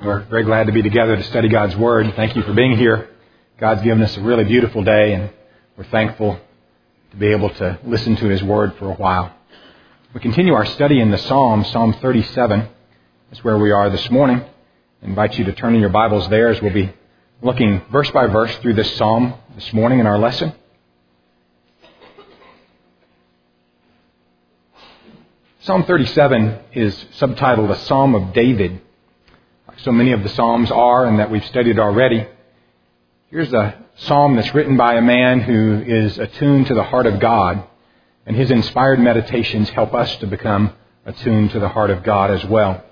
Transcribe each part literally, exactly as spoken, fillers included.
We're very glad to be together to study God's Word. Thank you for being here. God's given us a really beautiful day, and we're thankful to be able to listen to His Word for a while. We continue our study in the Psalm, Psalm thirty-seven. That's where we are this morning. I invite you to turn in your Bibles there as we'll be looking verse by verse through this Psalm this morning in our lesson. Psalm thirty-seven is subtitled A Psalm of David. Like so many of the Psalms are and that we've studied already. Here's a psalm that's written by a man who is attuned to the heart of God, and his inspired meditations help us to become attuned to the heart of God as well.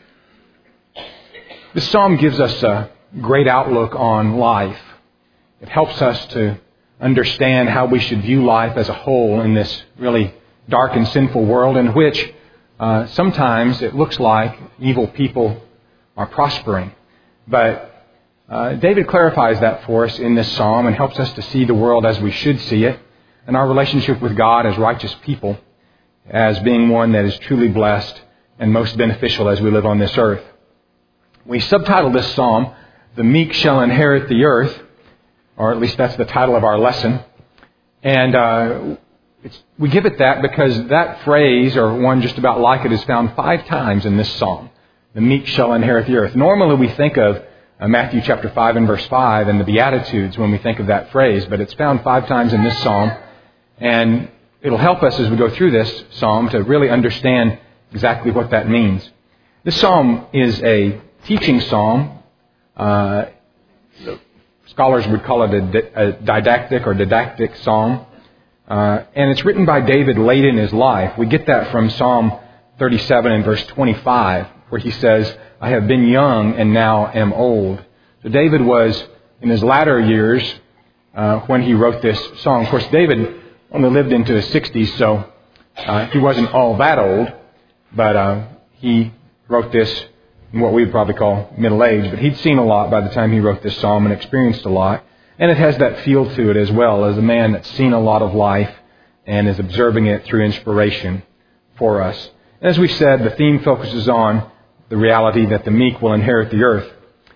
This psalm gives us a great outlook on life. It helps us to understand how we should view life as a whole in this really dark and sinful world in which uh, sometimes it looks like evil people are prospering. But uh, David clarifies that for us in this psalm and helps us to see the world as we should see it, and our relationship with God as righteous people as being one that is truly blessed and most beneficial as we live on this earth. We subtitled this psalm, The Meek Shall Inherit the Earth, or at least that's the title of our lesson. And uh, it's, we give it that because that phrase, or one just about like it, is found five times in this psalm. The meek shall inherit the earth. Normally we think of uh, Matthew chapter five and verse five and the Beatitudes when we think of that phrase, but it's found five times in this psalm. And it'll help us as we go through this psalm to really understand exactly what that means. This psalm is a teaching psalm. Uh, scholars would call it a, di- a didactic or didactic psalm. Uh, and it's written by David late in his life. We get that from Psalm thirty-seven and verse twenty-five, where he says, I have been young and now am old. So David was in his latter years uh, when he wrote this song. Of course, David only lived into his sixties, so uh, he wasn't all that old. But uh, he wrote this in what we would probably call middle age. But he'd seen a lot by the time he wrote this psalm and experienced a lot. And it has that feel to it as well, as a man that's seen a lot of life and is observing it through inspiration for us. As we said, the theme focuses on the reality that the meek will inherit the earth.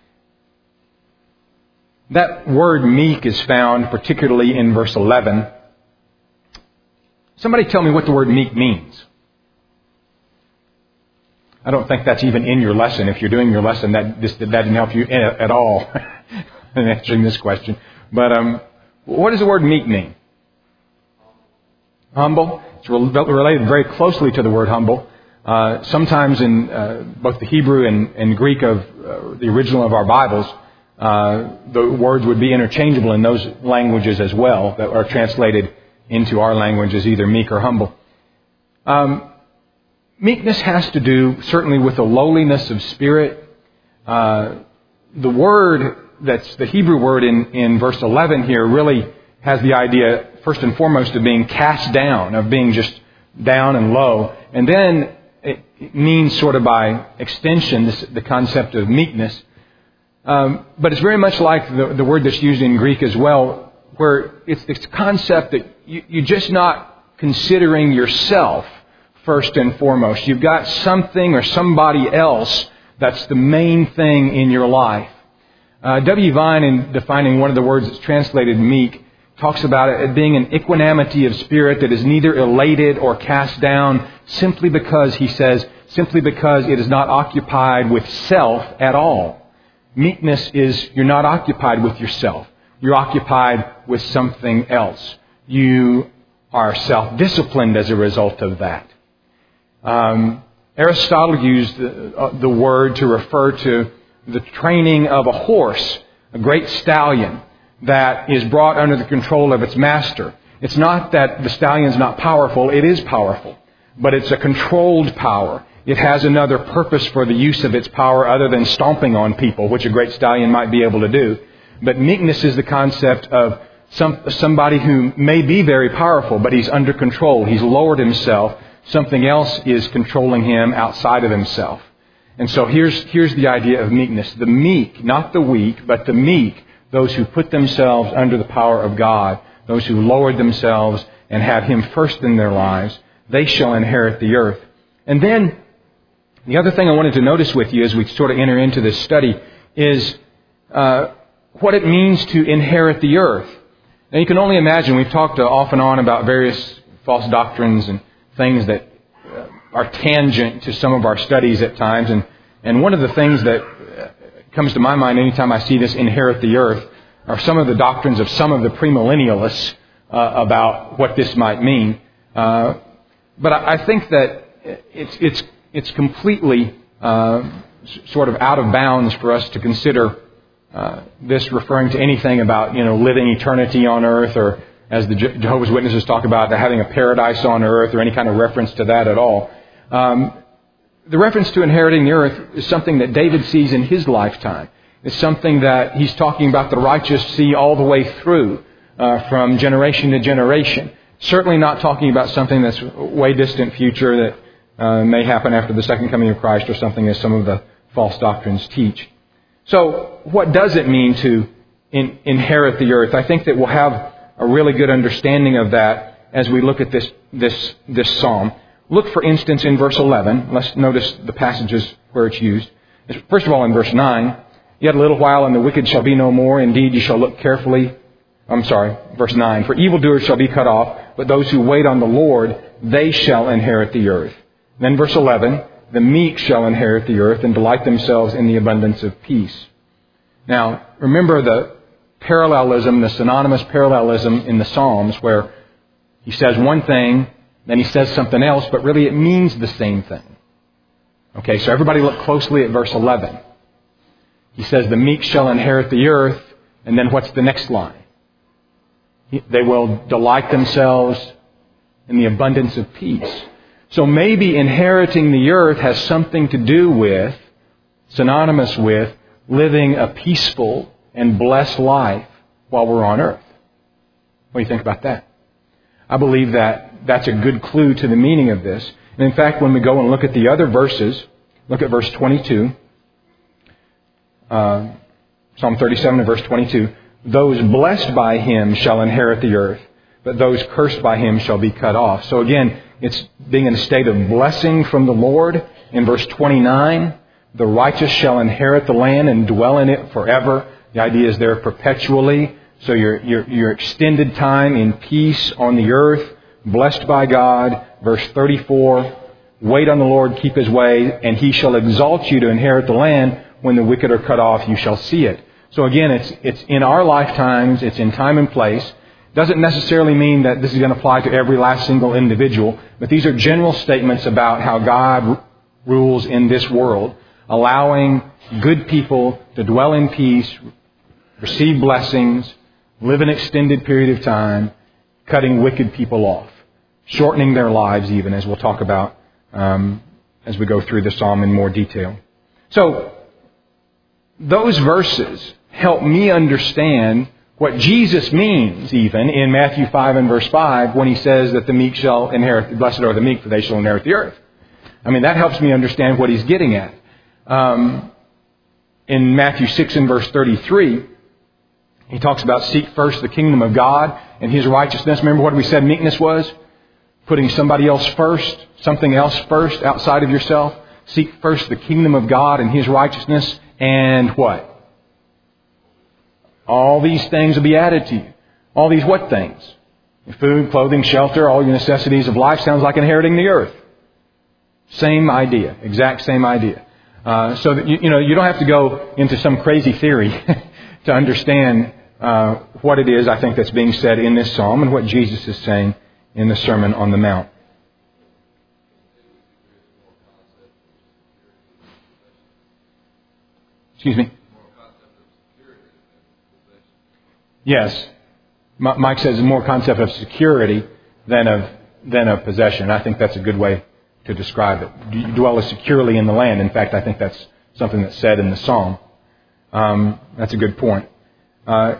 That word meek is found particularly in verse eleven. Somebody tell me what the word meek means. I don't think that's even in your lesson. If you're doing your lesson, that, this, that didn't help you at all in answering this question. But um, what does the word meek mean? Humble. It's related very closely to the word humble. Uh, sometimes in uh, both the Hebrew and, and Greek of uh, the original of our Bibles, uh, the words would be interchangeable in those languages as well that are translated into our language as either meek or humble. Um, meekness has to do certainly with the lowliness of spirit. Uh, the word that's the Hebrew word in, in verse eleven here really has the idea, first and foremost, of being cast down, of being just down and low. And then it means sort of by extension this, the concept of meekness. Um, but it's very much like the, the word that's used in Greek as well, where it's this concept that you, you're just not considering yourself first and foremost. You've got something or somebody else that's the main thing in your life. Uh, W. Vine, in defining one of the words that's translated meek, talks about it as being an equanimity of spirit that is neither elated or cast down simply because, he says, simply because it is not occupied with self at all. Meekness is you're not occupied with yourself. You're occupied with something else. You are self-disciplined as a result of that. Um, Aristotle used the, uh, the word to refer to the training of a horse, a great stallion that is brought under the control of its master. It's not that the stallion's not powerful. It is powerful. But it's a controlled power. It has another purpose for the use of its power other than stomping on people, which a great stallion might be able to do. But meekness is the concept of some, somebody who may be very powerful, but he's under control. He's lowered himself. Something else is controlling him outside of himself. And so here's, here's the idea of meekness. The meek, not the weak, but the meek, those who put themselves under the power of God, those who lowered themselves and had Him first in their lives, they shall inherit the earth. And then The other thing I wanted to notice with you as we sort of enter into this study is uh, what it means to inherit the earth. Now you can only imagine, we've talked uh, off and on about various false doctrines and things that uh, are tangent to some of our studies at times. And, and one of the things that uh, comes to my mind anytime I see this inherit the earth are some of the doctrines of some of the premillennialists uh, about what this might mean. Uh, but I, I think that it's, it's, it's completely uh, sort of out of bounds for us to consider uh, this referring to anything about, you know, living eternity on earth, or as the Je- Jehovah's Witnesses talk about, having a paradise on earth, or any kind of reference to that at all. Um, the reference to inheriting the earth is something that David sees in his lifetime. It's something that he's talking about the righteous see all the way through, uh, from generation to generation. Certainly not talking about something that's way distant future that uh, may happen after the second coming of Christ or something, as some of the false doctrines teach. So what does it mean to in, inherit the earth? I think that we'll have a really good understanding of that as we look at this this this psalm. Look, for instance, in verse eleven. Let's notice the passages where it's used. First of all, in verse nine, yet a little while and the wicked shall be no more. Indeed, you shall look carefully. I'm sorry, verse nine. For evildoers shall be cut off, but those who wait on the Lord, they shall inherit the earth. Then verse eleven, the meek shall inherit the earth and delight themselves in the abundance of peace. Now, remember the parallelism, the synonymous parallelism in the Psalms, where he says one thing, then he says something else, but really it means the same thing. Okay, so everybody look closely at verse eleven. He says, the meek shall inherit the earth, and then what's the next line? They will delight themselves in the abundance of peace. So maybe inheriting the earth has something to do with, synonymous with, living a peaceful and blessed life while we're on earth. What do you think about that? I believe that that's a good clue to the meaning of this. And in fact, when we go and look at the other verses, look at verse twenty-two. Uh, Psalm thirty-seven and verse twenty-two. Those blessed by him shall inherit the earth, but those cursed by him shall be cut off. So again, it's being in a state of blessing from the Lord. In verse twenty-nine, the righteous shall inherit the land and dwell in it forever. The idea is there perpetually. So your, your, your extended time in peace on the earth, blessed by God. Verse thirty-four, wait on the Lord, keep his way, and he shall exalt you to inherit the land. When the wicked are cut off, you shall see it. So again, it's it's in our lifetimes, it's in time and place. Doesn't necessarily mean that this is going to apply to every last single individual, but these are general statements about how God r- rules in this world, allowing good people to dwell in peace, receive blessings, live an extended period of time, cutting wicked people off, shortening their lives even, as we'll talk about um, as we go through the psalm in more detail. So those verses help me understand what Jesus means even in Matthew five and verse five when he says that the meek shall inherit, blessed are the meek, for they shall inherit the earth. I mean, that helps me understand what he's getting at. Um, in Matthew six and verse thirty-three, he talks about seek first the kingdom of God and his righteousness. Remember what we said meekness was? Putting somebody else first, something else first outside of yourself. Seek first the kingdom of God and his righteousness, and what? All these things will be added to you. All these what things? Your food, clothing, shelter, all your necessities of life. Sounds like inheriting the earth. Same idea. Exact same idea. Uh, so that you, you know, you don't have to go into some crazy theory to understand uh, what it is, I think, that's being said in this psalm and what Jesus is saying in the Sermon on the Mount. Excuse me? Yes. Mike says more concept of security than of than of possession. I think that's a good way to describe it. You dwell securely in the land. In fact, I think that's something that's said in the psalm. Um, that's a good point. Uh,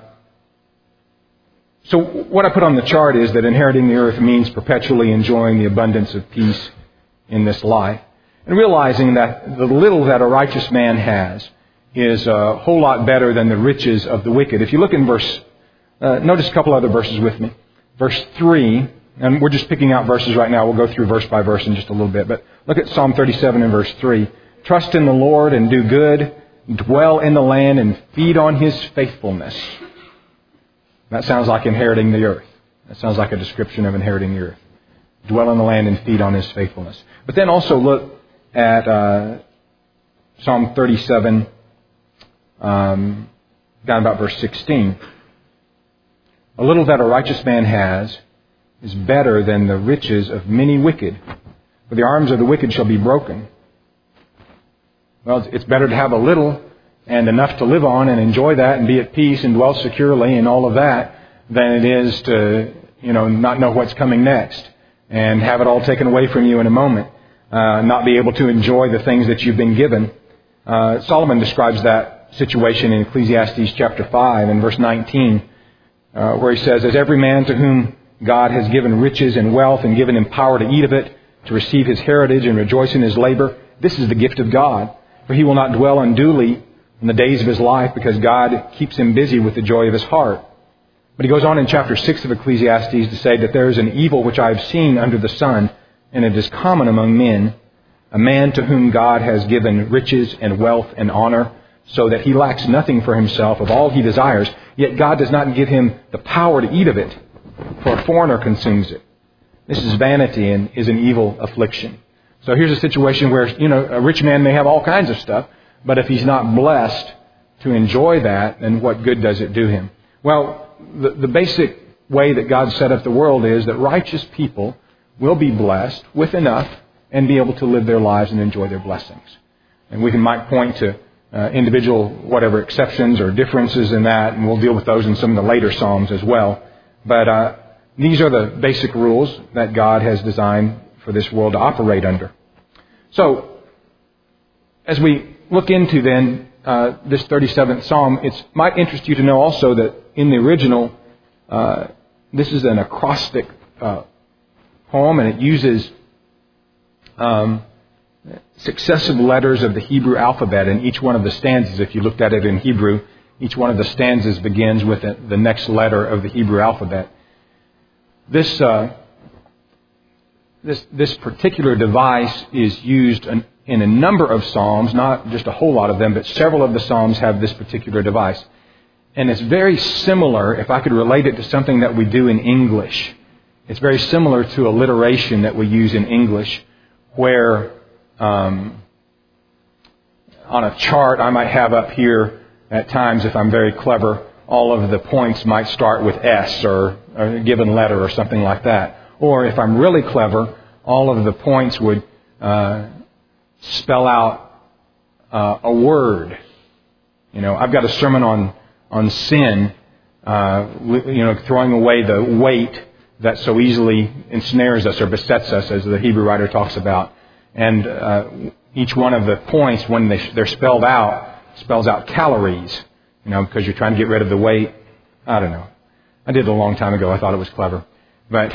so what I put on the chart is that inheriting the earth means perpetually enjoying the abundance of peace in this life. And realizing that the little that a righteous man has is a whole lot better than the riches of the wicked. If you look in verse, uh, notice a couple other verses with me. Verse three, And we're just picking out verses right now. We'll go through verse by verse in just a little bit. But look at Psalm thirty-seven and verse three. Trust in the Lord and do good. Dwell in the land and feed on His faithfulness. That sounds like inheriting the earth. That sounds like a description of inheriting the earth. Dwell in the land and feed on His faithfulness. But then also look at uh, Psalm thirty-seven, um, down about verse sixteen. A little that a righteous man has is better than the riches of many wicked, for the arms of the wicked shall be broken. Well, it's better to have a little and enough to live on and enjoy that and be at peace and dwell securely and all of that than it is to, you know, not know what's coming next and have it all taken away from you in a moment, uh, not be able to enjoy the things that you've been given. Uh, Solomon describes that situation in Ecclesiastes chapter five and verse nineteen, uh, where he says, as every man to whom God has given riches and wealth and given him power to eat of it, to receive his heritage and rejoice in his labor, this is the gift of God. For he will not dwell unduly in the days of his life because God keeps him busy with the joy of his heart. But he goes on in chapter six of Ecclesiastes to say that there is an evil which I have seen under the sun, and it is common among men, a man to whom God has given riches and wealth and honor, so that he lacks nothing for himself of all he desires, yet God does not give him the power to eat of it, for a foreigner consumes it. This is vanity and is an evil affliction. So here's a situation where, you know, a rich man may have all kinds of stuff, but if he's not blessed to enjoy that, then what good does it do him? Well, the, the basic way that God set up the world is that righteous people will be blessed with enough and be able to live their lives and enjoy their blessings. And we can might point to uh, individual whatever exceptions or differences in that, and we'll deal with those in some of the later Psalms as well. But uh, these are the basic rules that God has designed for this world to operate under. So, as we look into then uh, this thirty-seventh Psalm, it might interest you to know also that in the original, uh, this is an acrostic uh, poem, and it uses um, successive letters of the Hebrew alphabet in each one of the stanzas. If you looked at it in Hebrew, each one of the stanzas begins with the next letter of the Hebrew alphabet. This uh, this this particular device is used in, in a number of psalms, not just a whole lot of them, but several of the psalms have this particular device. And it's very similar, if I could relate it to something that we do in English. It's very similar to alliteration that we use in English, where um, on a chart I might have up here, at times, if I'm very clever, all of the points might start with S or a given letter or something like that. Or if I'm really clever, all of the points would uh, spell out uh, a word. You know, I've got a sermon on on sin, uh, you know, throwing away the weight that so easily ensnares us or besets us, as the Hebrew writer talks about. And uh, each one of the points, when they, they're spelled out, spells out calories, you know, because you're trying to get rid of the weight. I don't know. I did it a long time ago. I thought it was clever. But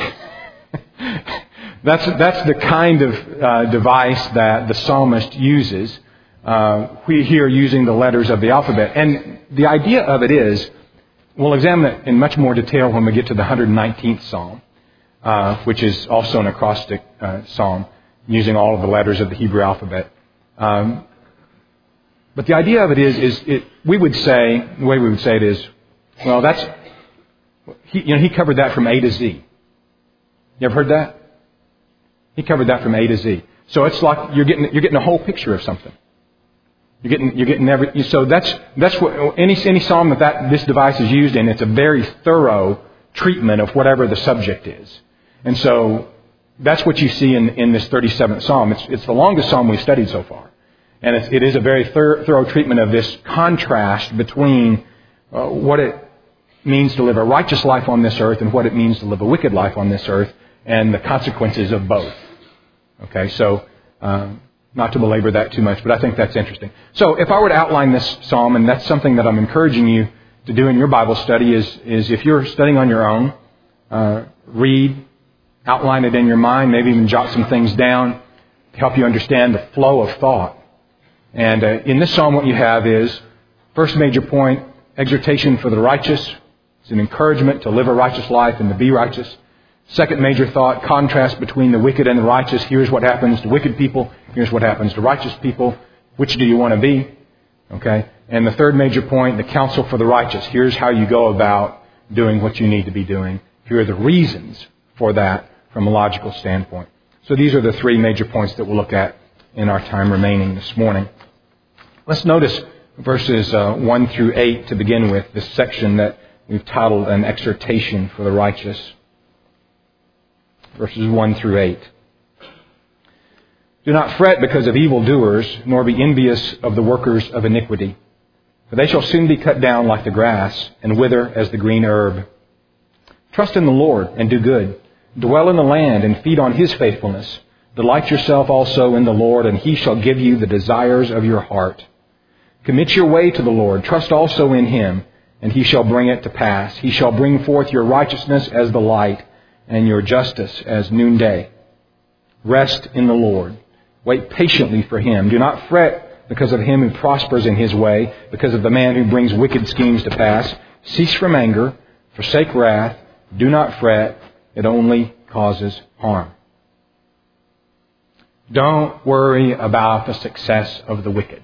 that's that's the kind of uh, device that the psalmist uses. Uh, we here using the letters of the alphabet. And the idea of it is, we'll examine it in much more detail when we get to the one hundred nineteenth Psalm, uh, which is also an acrostic uh, psalm, using all of the letters of the Hebrew alphabet. Um, But the idea of it is, is it, we would say, the way we would say it is, well, that's, he, you know, he covered that from A to Z. You ever heard that? He covered that from A to Z. So it's like you're getting, you're getting a whole picture of something. You're getting, you're getting every, so that's, that's what, any, any psalm that, that this device is used in, it's a very thorough treatment of whatever the subject is. And so that's what you see in, in this thirty-seventh Psalm. It's, it's the longest psalm we've studied so far. And it's, it is a very thorough, thorough treatment of this contrast between uh, what it means to live a righteous life on this earth and what it means to live a wicked life on this earth, and the consequences of both. Okay, so um, not to belabor that too much, but I think that's interesting. So if I were to outline this psalm, and that's something that I'm encouraging you to do in your Bible study, is, is if you're studying on your own, uh, read, outline it in your mind, maybe even jot some things down to help you understand the flow of thought. And uh, in this psalm, what you have is, first major point, exhortation for the righteous. It's an encouragement to live a righteous life and to be righteous. Second major thought, contrast between the wicked and the righteous. Here's what happens to wicked people. Here's what happens to righteous people. Which do you want to be? Okay. And the third major point, the counsel for the righteous. Here's how you go about doing what you need to be doing. Here are the reasons for that from a logical standpoint. So these are the three major points that we'll look at in our time remaining this morning. Let's notice verses uh, one through eight to begin with, this section that we've titled An Exhortation for the Righteous. Verses one through eight. Do not fret because of evildoers, nor be envious of the workers of iniquity. For they shall soon be cut down like the grass, and wither as the green herb. Trust in the Lord, and do good. Dwell in the land, and feed on His faithfulness. Delight yourself also in the Lord, and He shall give you the desires of your heart. Commit your way to the Lord. Trust also in Him, and He shall bring it to pass. He shall bring forth your righteousness as the light, and your justice as noonday. Rest in the Lord. Wait patiently for Him. Do not fret because of him who prospers in his way, because of the man who brings wicked schemes to pass. Cease from anger. Forsake wrath. Do not fret. It only causes harm. Don't worry about the success of the wicked.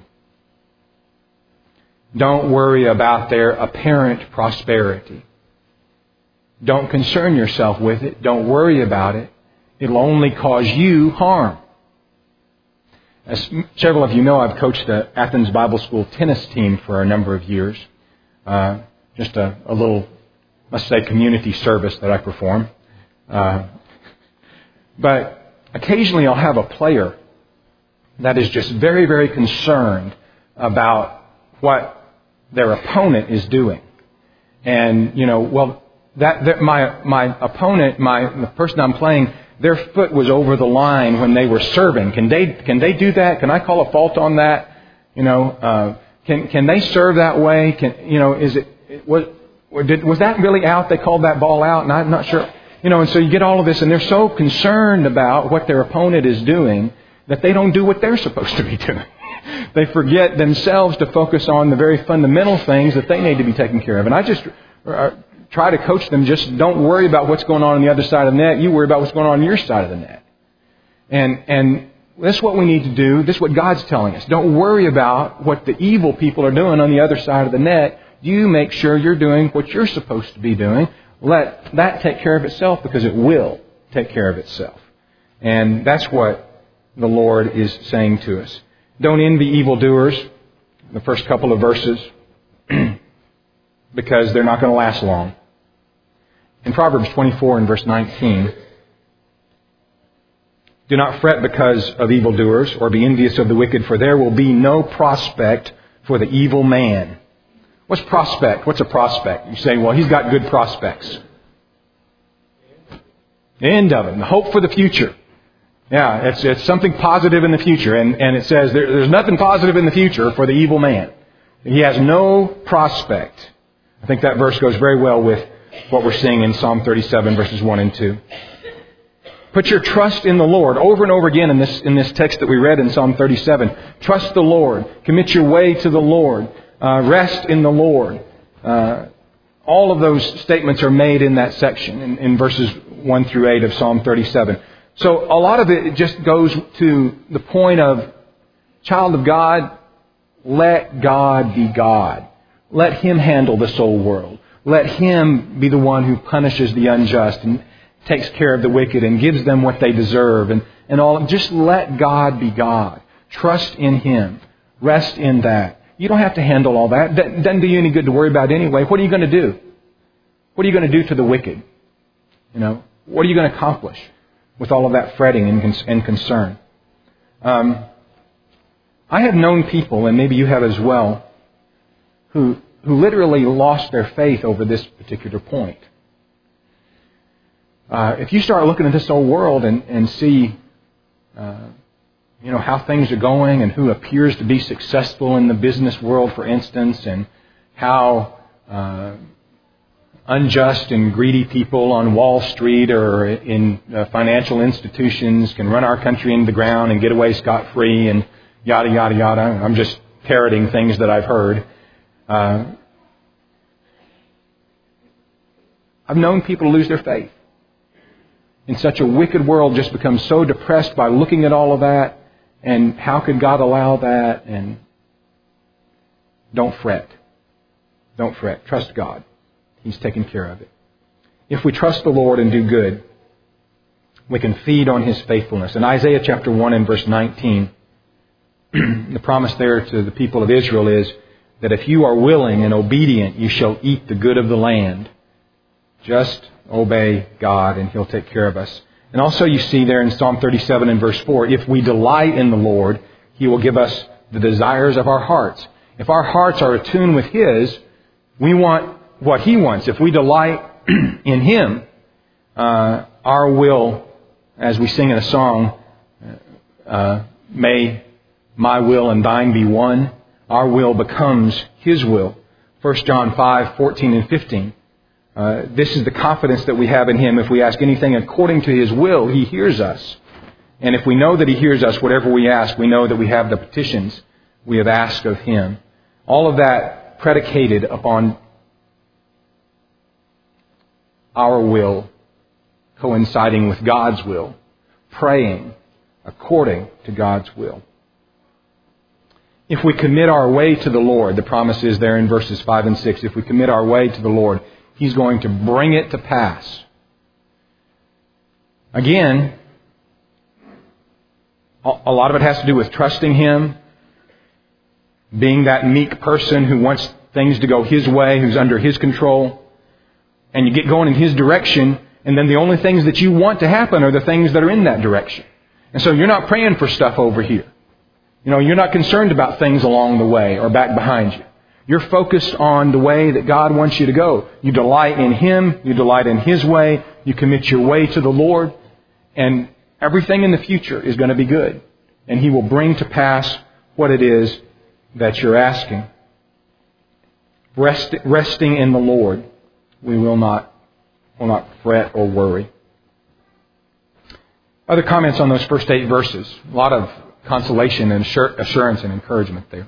Don't worry about their apparent prosperity. Don't concern yourself with it. Don't worry about it. It'll only cause you harm. As several of you know, I've coached the Athens Bible School tennis team for a number of years. Uh, just a, a little, let's say, community service that I perform. Uh, but occasionally I'll have a player that is just very, very concerned about what their opponent is doing. And, you know, well, that, that my my opponent, my the person I'm playing, their foot was over the line when they were serving. Can they can they do that? Can I call a fault on that? You know, uh, can can they serve that way? Can you know? Is it was did was that really out? They called that ball out, and I'm not sure. You know, and so you get all of this, and they're so concerned about what their opponent is doing that they don't do what they're supposed to be doing. They forget themselves to focus on the very fundamental things that they need to be taken care of. And I just uh, try to coach them, just don't worry about what's going on on the other side of the net. You worry about what's going on on your side of the net. And and that's what we need to do. This is what God's telling us. Don't worry about what the evil people are doing on the other side of the net. You make sure you're doing what you're supposed to be doing. Let that take care of itself, because it will take care of itself. And that's what the Lord is saying to us. Don't envy evildoers, the first couple of verses, because they're not going to last long. In Proverbs twenty-four and verse nineteen, do not fret because of evildoers, or be envious of the wicked, for there will be no prospect for the evil man. What's prospect? What's a prospect? You say, well, he's got good prospects. The end of it, the hope for the future. Yeah, it's it's something positive in the future. And, and it says there, there's nothing positive in the future for the evil man. He has no prospect. I think that verse goes very well with what we're seeing in Psalm thirty-seven, verses one and two. Put your trust in the Lord. Over and over again in this in this text that we read in Psalm thirty-seven. Trust the Lord. Commit your way to the Lord. Uh, rest in the Lord. Uh, all of those statements are made in that section, in, in verses one through eight of Psalm thirty-seven. So a lot of it just goes to the point of, child of God, let God be God. Let Him handle this old world. Let Him be the one who punishes the unjust and takes care of the wicked and gives them what they deserve. And, and all. Just let God be God. Trust in Him. Rest in that. You don't have to handle all that. It doesn't do you any good to worry about anyway. What are you going to do? What are you going to do to the wicked? You know, what are you going to accomplish with all of that fretting and, and concern? Um, I have known people, and maybe you have as well, who who literally lost their faith over this particular point. Uh, if you start looking at this old world and, and see, uh, you know, how things are going and who appears to be successful in the business world, for instance, and how uh, unjust and greedy people on Wall Street or in uh, financial institutions can run our country into the ground and get away scot-free and yada, yada, yada. I'm just parroting things that I've heard. Uh, I've known people lose their faith. in such a wicked world just become so depressed by looking at all of that, and how could God allow that? And don't fret. Don't fret. Trust God. He's taking care of it. If we trust the Lord and do good, we can feed on His faithfulness. In Isaiah chapter one and verse nineteen, the promise there to the people of Israel is that if you are willing and obedient, you shall eat the good of the land. Just obey God and He'll take care of us. And also you see there in Psalm thirty-seven and verse four, if we delight in the Lord, He will give us the desires of our hearts. If our hearts are attuned with His, we want what He wants. If we delight in Him, uh, our will, as we sing in a song, uh, may my will and thine be one. Our will becomes His will. First John five, fourteen and fifteen. Uh, this is the confidence that we have in Him. If we ask anything according to His will, He hears us. And if we know that He hears us, whatever we ask, we know that we have the petitions we have asked of Him. All of that predicated upon our will coinciding with God's will, praying according to God's will. If we commit our way to the Lord, the promise is there in verses five and six, if we commit our way to the Lord, He's going to bring it to pass. Again, a lot of it has to do with trusting Him, being that meek person who wants things to go His way, who's under His control. And you get going in His direction, and then the only things that you want to happen are the things that are in that direction. And so you're not praying for stuff over here. You know, you're not concerned about things along the way or back behind you. You're focused on the way that God wants you to go. You delight in Him. You delight in His way. You commit your way to the Lord. And everything in the future is going to be good. And He will bring to pass what it is that you're asking. Rest, resting in the Lord, we will not, will not fret or worry. Other comments on those first eight verses. A lot of consolation and assurance and encouragement there.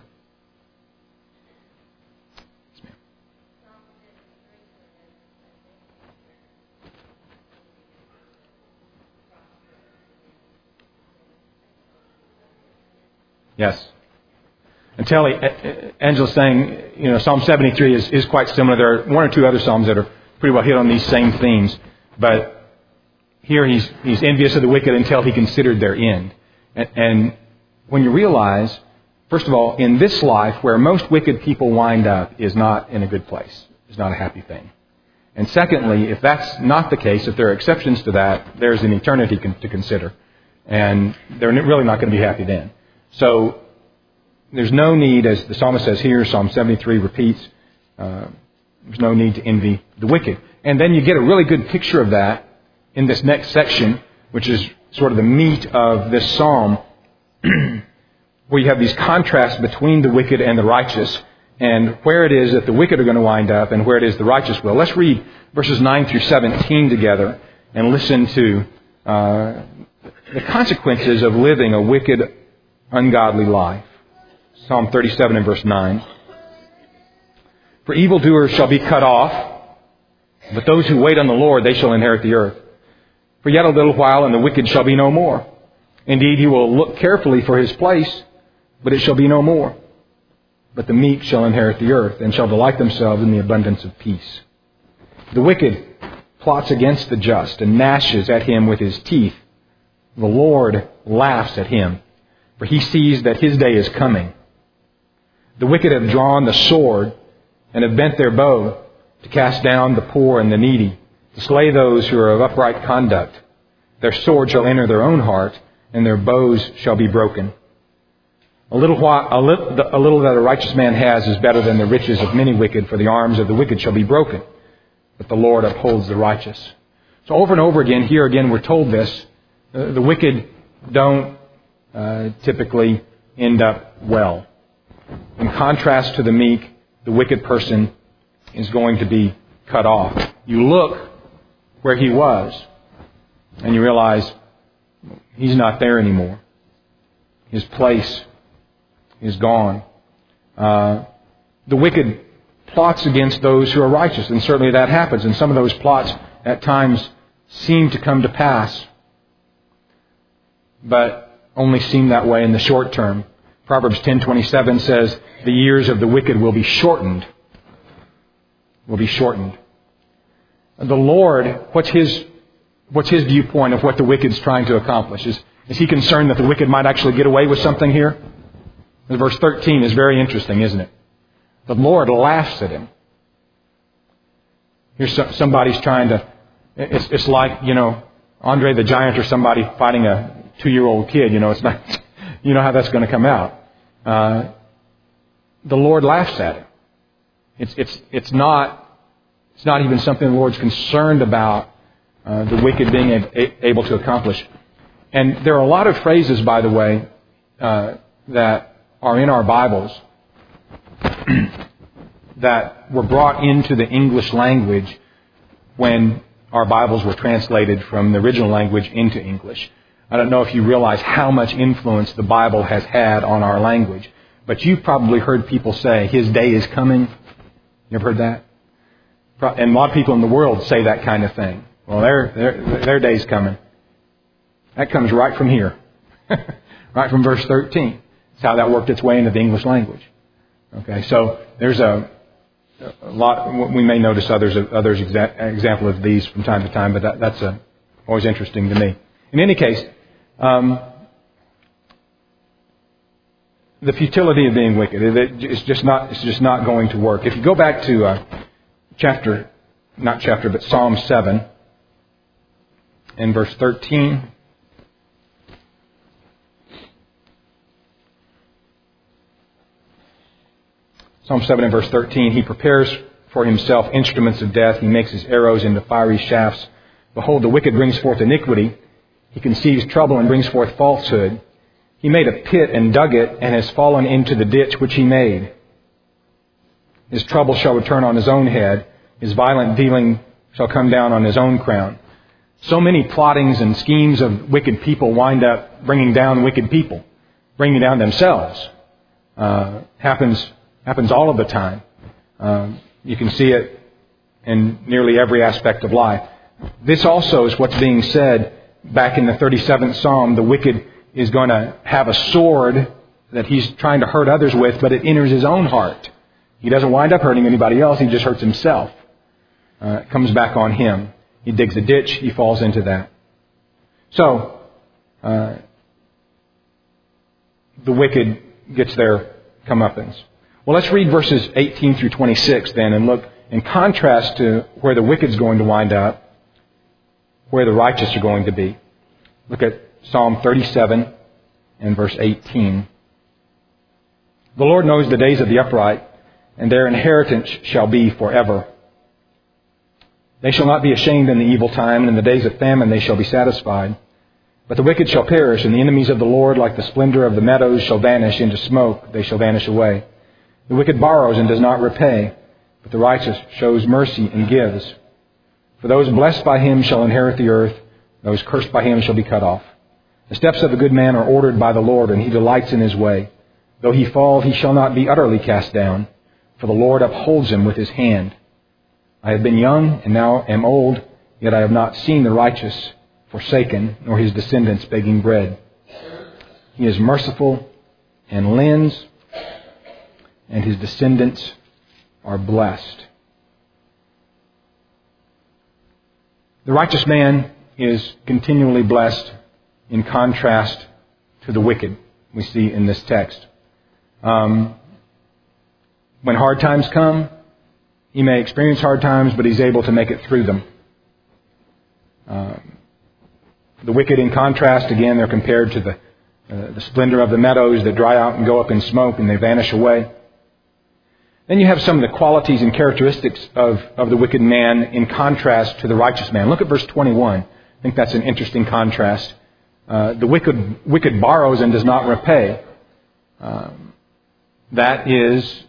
Yes. And Telly, Angela's saying, you know, Psalm seventy-three is, is quite similar. There are one or two other Psalms that are pretty well hit on these same themes. But here he's, he's envious of the wicked until he considered their end. And, and when you realize, first of all, in this life, where most wicked people wind up is not in a good place. It's not a happy thing. And secondly, if that's not the case, if there are exceptions to that, there's an eternity con- to consider. And they're really not going to be happy then. So there's no need, as the psalmist says here, Psalm seventy-three repeats, uh, there's no need to envy the wicked. And then you get a really good picture of that in this next section, which is sort of the meat of this psalm, where you have these contrasts between the wicked and the righteous, and where it is that the wicked are going to wind up and where it is the righteous will. Let's read verses nine through seventeen together and listen to uh, the consequences of living a wicked, ungodly life. Psalm thirty-seven and verse nine. For evildoers shall be cut off, but those who wait on the Lord, they shall inherit the earth. For yet a little while, and the wicked shall be no more. Indeed, he will look carefully for his place, but it shall be no more. But the meek shall inherit the earth, and shall delight themselves in the abundance of peace. The wicked plots against the just, and gnashes at him with his teeth. The Lord laughs at him, for he sees that his day is coming. The wicked have drawn the sword, and have bent their bow, to cast down the poor and the needy, to slay those who are of upright conduct. Their sword shall enter their own heart, and their bows shall be broken. A little, while, a, little, a little that a righteous man has is better than the riches of many wicked, for the arms of the wicked shall be broken, but the Lord upholds the righteous. So over and over again, here again we're told this, uh, the wicked don't uh, typically end up well. In contrast to the meek, the wicked person is going to be cut off. You look where he was, and you realize he's not there anymore. His place is gone. Uh, the wicked plots against those who are righteous, and certainly that happens. And some of those plots at times seem to come to pass, but only seem that way in the short term. Proverbs ten twenty-seven says, the years of the wicked will be shortened. Will be shortened. The Lord, what's His, what's His viewpoint of what the wicked's trying to accomplish? Is, is He concerned that the wicked might actually get away with something here? Verse thirteen is very interesting, isn't it? The Lord laughs at him. Here's some, somebody's trying to, it's, it's like, you know, Andre the Giant or somebody fighting a two-year-old kid. You know, it's not, you know how that's going to come out. Uh, the Lord laughs at him. It's, it's, it's not, it's not even something the Lord's concerned about, uh, the wicked being a, able to accomplish. And there are a lot of phrases, by the way, uh, that are in our Bibles that were brought into the English language when our Bibles were translated from the original language into English. I don't know if you realize how much influence the Bible has had on our language, but you've probably heard people say, His day is coming. You ever heard that? And a lot of people in the world say that kind of thing. Well, their, their, their day's coming. That comes right from here. Right from verse thirteen. That's how that worked its way into the English language. Okay, so there's a, a lot. We may notice others, others exa- example of these from time to time, but that, that's a, always interesting to me. In any case, um, the futility of being wicked, it's just not, it's just not going to work. If you go back to uh, chapter, not chapter, but Psalm seven, and verse thirteen. Psalm seven and verse thirteen, He prepares for Himself instruments of death. He makes His arrows into fiery shafts. Behold, the wicked brings forth iniquity. He conceives trouble and brings forth falsehood. He made a pit and dug it and has fallen into the ditch which He made. His trouble shall return on his own head. His violent dealing shall come down on his own crown. So many plottings and schemes of wicked people wind up bringing down wicked people, bringing down themselves. Uh, happens Happens all of the time. Um, you can see it in nearly every aspect of life. This also is what's being said back in the thirty-seventh Psalm. The wicked is going to have a sword that he's trying to hurt others with, but it enters his own heart. He doesn't wind up hurting anybody else. He just hurts himself. Uh, it comes back on him. He digs a ditch. He falls into that. So, uh, the wicked gets their comeuppance. Well, let's read verses eighteen through twenty-six then and look in contrast to where the wicked's going to wind up, where the righteous are going to be. Look at Psalm thirty-seven and verse eighteen. The Lord knows the days of the upright, and their inheritance shall be forever. They shall not be ashamed in the evil time, and in the days of famine they shall be satisfied. But the wicked shall perish, and the enemies of the Lord, like the splendor of the meadows, shall vanish into smoke. They shall vanish away. The wicked borrows and does not repay, but the righteous shows mercy and gives. For those blessed by Him shall inherit the earth, those cursed by Him shall be cut off. The steps of a good man are ordered by the Lord, and He delights in his way. Though he fall, he shall not be utterly cast down, for the Lord upholds him with His hand. I have been young, and now am old, yet I have not seen the righteous forsaken, nor his descendants begging bread. He is merciful and lends, and his descendants are blessed. The righteous man is continually blessed in contrast to the wicked, we see in this text. Um, when hard times come, he may experience hard times, but he's able to make it through them. Um, the wicked, in contrast, again, they're compared to the, uh, the splendor of the meadows that dry out and go up in smoke and they vanish away. Then you have some of the qualities and characteristics of, of the wicked man in contrast to the righteous man. Look at verse twenty-one. I think that's an interesting contrast. Uh, the wicked, wicked borrows and does not repay. Um, that is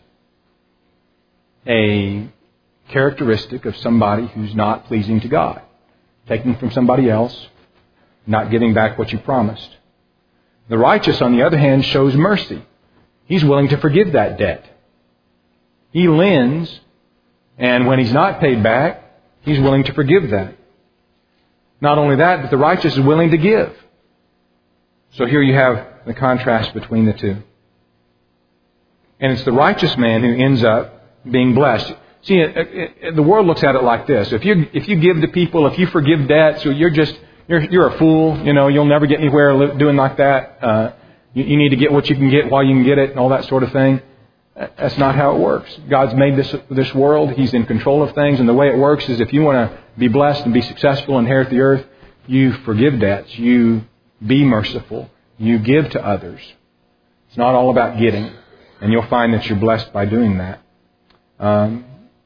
a characteristic of somebody who's not pleasing to God. Taking from somebody else, not giving back what you promised. The righteous, on the other hand, shows mercy. He's willing to forgive that debt. He lends, and when he's not paid back, he's willing to forgive that. Not only that, but the righteous is willing to give. So here you have the contrast between the two. And it's the righteous man who ends up being blessed. See, the world looks at it like this. If you if you give to people, if you forgive debts, you're just you're you're a fool. You know, you'll never get anywhere doing like that. Uh, you, you need to get what you can get while you can get it, and all that sort of thing. That's not how it works. God's made this this world. He's in control of things, and the way it works is if you want to be blessed and be successful and inherit the earth, you forgive debts. You be merciful. You give to others. It's not all about getting, and you'll find that you're blessed by doing that. Um,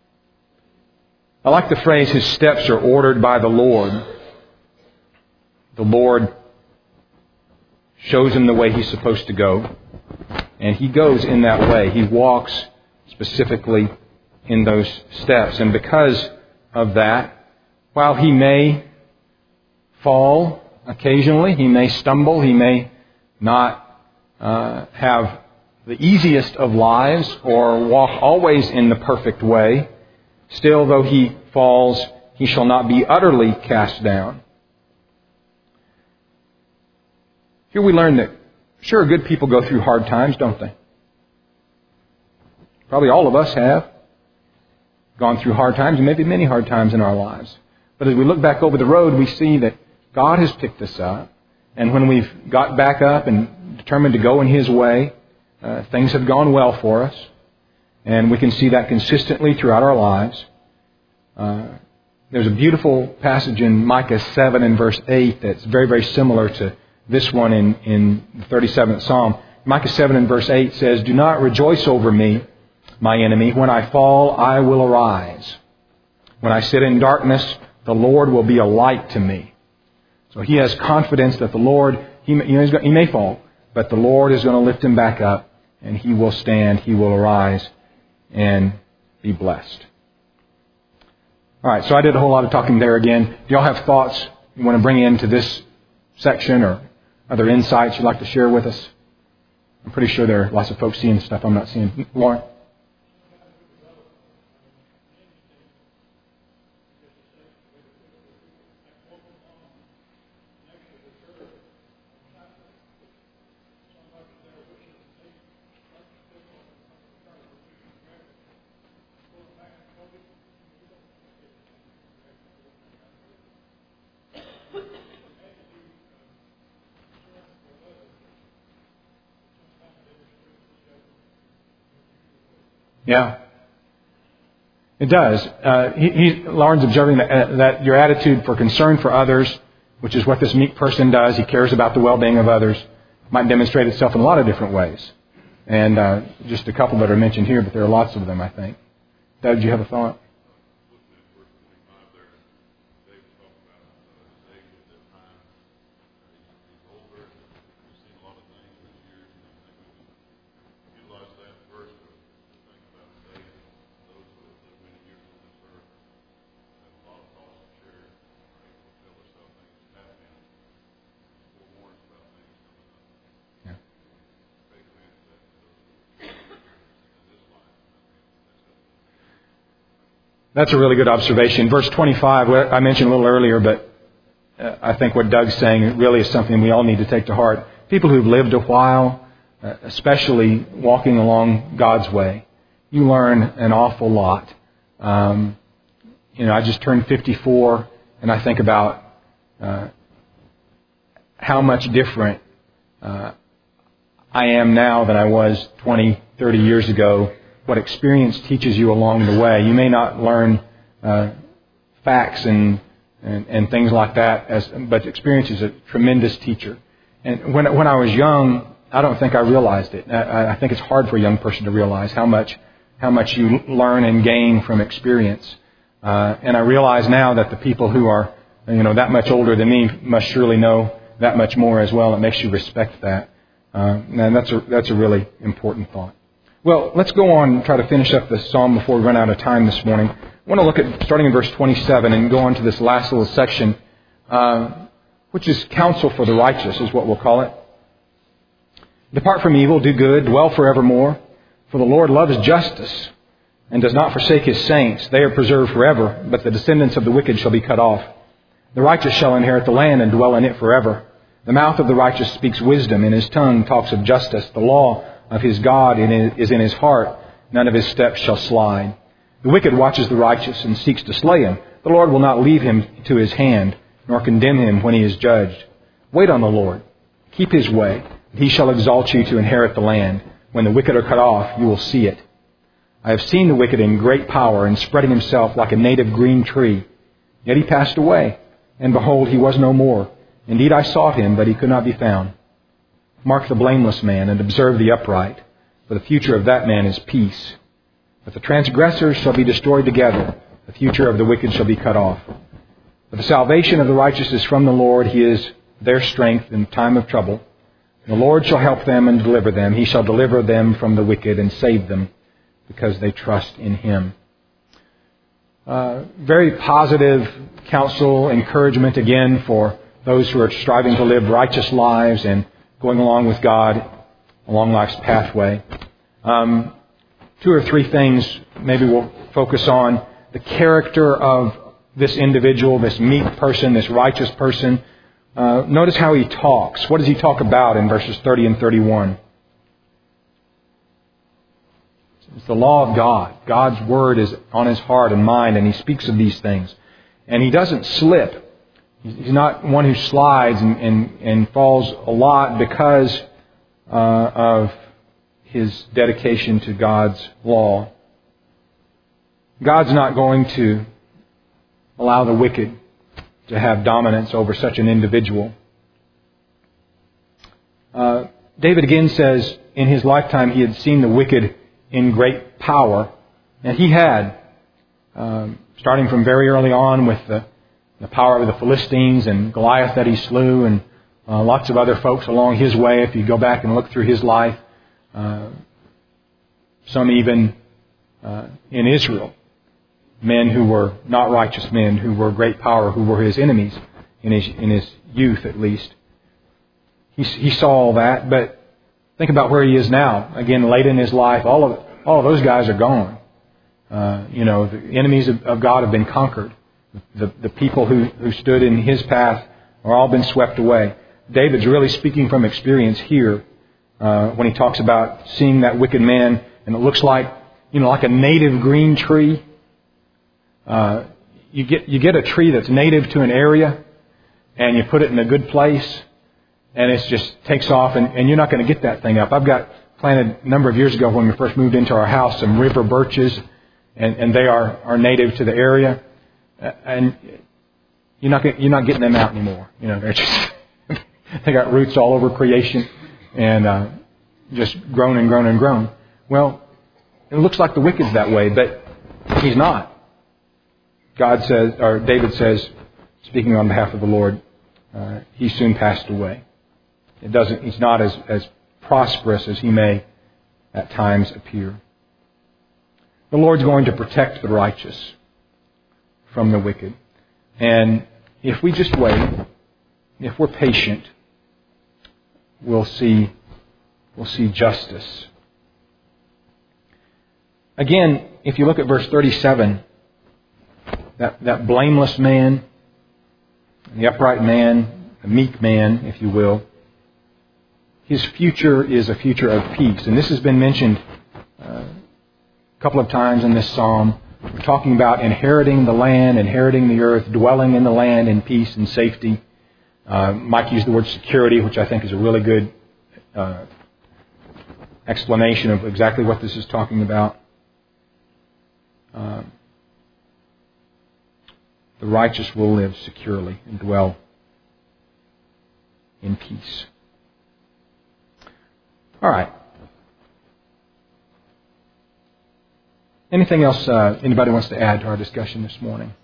I like the phrase, his steps are ordered by the Lord. The Lord shows him the way he's supposed to go. And he goes in that way. He walks specifically in those steps. And because of that, while he may fall occasionally, he may stumble, he may not uh, have the easiest of lives or walk always in the perfect way, still, though he falls, he shall not be utterly cast down. Here we learn that, sure, good people go through hard times, don't they? Probably all of us have gone through hard times, and maybe many hard times in our lives. But as we look back over the road, we see that God has picked us up. And when we've got back up and determined to go in His way, uh, things have gone well for us. And we can see that consistently throughout our lives. Uh, there's a beautiful passage in Micah seven and verse eight that's very, very similar to this one in, in the thirty-seventh Psalm. Micah seven and verse eight says, "Do not rejoice over me, my enemy. When I fall, I will arise. When I sit in darkness, the Lord will be a light to me." So he has confidence that the Lord, he, you know, he may fall, but the Lord is going to lift him back up, and he will stand, he will arise, and be blessed. All right, so I did a whole lot of talking there again. Do y'all have thoughts you want to bring into this section or other insights you'd like to share with us? I'm pretty sure there are lots of folks seeing stuff I'm not seeing. Lauren? Yeah, it does. Uh, he, he, Lauren's observing that, uh, that your attitude for concern for others, which is what this meek person does, he cares about the well-being of others, might demonstrate itself in a lot of different ways. And uh, just a couple that are mentioned here, but there are lots of them, I think. Doug, do you have a thought? That's a really good observation. Verse twenty-five, I mentioned a little earlier, but I think what Doug's saying really is something we all need to take to heart. People who've lived a while, especially walking along God's way, you learn an awful lot. Um, you know, I just turned fifty-four, and I think about uh, how much different uh, I am now than I was twenty, thirty years ago. What experience teaches you along the way. You may not learn uh, facts and, and and things like that, as but experience is a tremendous teacher. And when when I was young, I don't think I realized it. I, I think it's hard for a young person to realize how much how much you learn and gain from experience. Uh, and I realize now that the people who are you know that much older than me must surely know that much more as well. It makes you respect that, uh, and that's a that's a really important thought. Well, let's go on and try to finish up this psalm before we run out of time this morning. I want to look at, starting in verse twenty-seven, and go on to this last little section, uh, which is counsel for the righteous, is what we'll call it. "Depart from evil, do good, dwell forevermore. For the Lord loves justice, and does not forsake His saints. They are preserved forever, but the descendants of the wicked shall be cut off. The righteous shall inherit the land and dwell in it forever. The mouth of the righteous speaks wisdom, and his tongue talks of justice. The law of his God is in his heart. None of his steps shall slide. The wicked watches the righteous and seeks to slay him. The Lord will not leave him to his hand, nor condemn him when he is judged. Wait on the Lord. Keep his way. He shall exalt you to inherit the land. When the wicked are cut off, you will see it. I have seen the wicked in great power and spreading himself like a native green tree. Yet he passed away, and behold, he was no more. Indeed, I sought him, but he could not be found. Mark the blameless man and observe the upright, for the future of that man is peace. But the transgressors shall be destroyed together. The future of the wicked shall be cut off. But the salvation of the righteous is from the Lord. He is their strength in time of trouble. The Lord shall help them and deliver them. He shall deliver them from the wicked and save them, because they trust in Him. Uh, very positive counsel, encouragement again for those who are striving to live righteous lives and going along with God along life's pathway. Um, two or three things maybe we'll focus on. The character of this individual, this meek person, this righteous person. Uh, notice how he talks. What does he talk about in verses thirty and thirty-one? It's the law of God. God's Word is on his heart and mind, and he speaks of these things. And he doesn't slip. He's not one who slides and, and, and falls a lot because uh, of his dedication to God's law. God's not going to allow the wicked to have dominance over such an individual. Uh, David again says in his lifetime he had seen the wicked in great power. And he had, um, starting from very early on with the, the power of the Philistines and Goliath that he slew and uh, lots of other folks along his way. If you go back and look through his life, uh, some even uh, in Israel, men who were not righteous men, who were great power, who were his enemies in his in his youth at least. He, he saw all that, but think about where he is now. Again, late in his life, all of all of those guys are gone. Uh, you know, the enemies of, of God have been conquered. The the people who, who stood in his path are all been swept away. David's really speaking from experience here uh, when he talks about seeing that wicked man, and it looks like you know like a native green tree. Uh, you get you get a tree that's native to an area, and you put it in a good place, and it just takes off, and, and you're not going to get that thing up. I've got planted a number of years ago when we first moved into our house some river birches, and, and they are, are native to the area, and you're not you're not getting them out anymore. You know, they're just they got roots all over creation, and uh, just grown and grown and grown. Well, it looks like the wicked's that way, but he's not. God says, or David says, speaking on behalf of the Lord, uh, he soon passed away. It doesn't. He's not as, as prosperous as he may at times appear. The Lord's going to protect the righteous from the wicked, and if we just wait, if we're patient, we'll see we'll see justice. Again, if you look at verse thirty-seven. That, that blameless man, the upright man, the meek man, if you will, his future is a future of peace. And this has been mentioned uh, a couple of times in this psalm. We're talking about inheriting the land, inheriting the earth, dwelling in the land in peace and safety. Uh, Mike used the word security, which I think is a really good uh, explanation of exactly what this is talking about. Uh, The righteous will live securely and dwell in peace. All right. Anything else uh, anybody wants to add to our discussion this morning?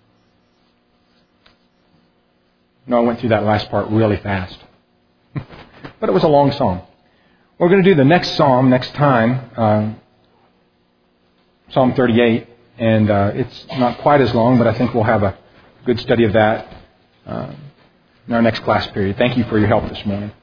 No, I went through that last part really fast. But it was a long psalm. We're going to do the next psalm next time, uh, Psalm thirty-eight. And uh, it's not quite as long, but I think we'll have a good study of that uh, in our next class period. Thank you for your help this morning.